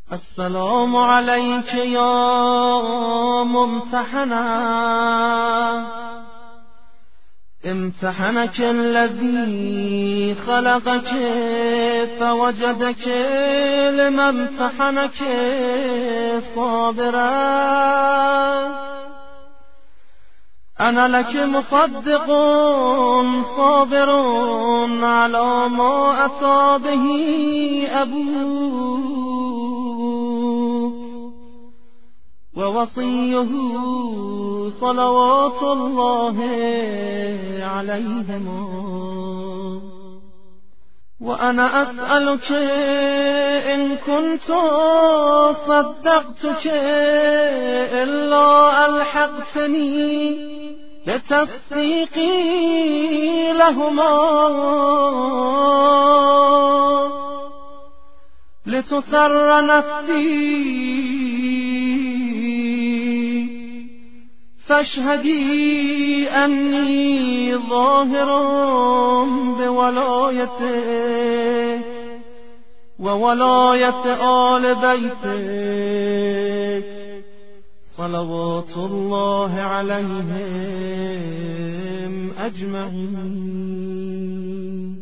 السلام عليك يا ممتحنا، امتحنك الذي خلقك فوجدك لما امتحنك صابرا. أنا لك مصدق صابر على ما أتى به أبوك ووصيه صلوات الله عليهم. وأنا أسألك إن كنت صدقتك إلا ألحقتني بتصديقي لهما لتسر نفسي، فاشهدي أني ظاهر بولايتك وولاية آل بيتك صلوات الله عليهم أجمعين.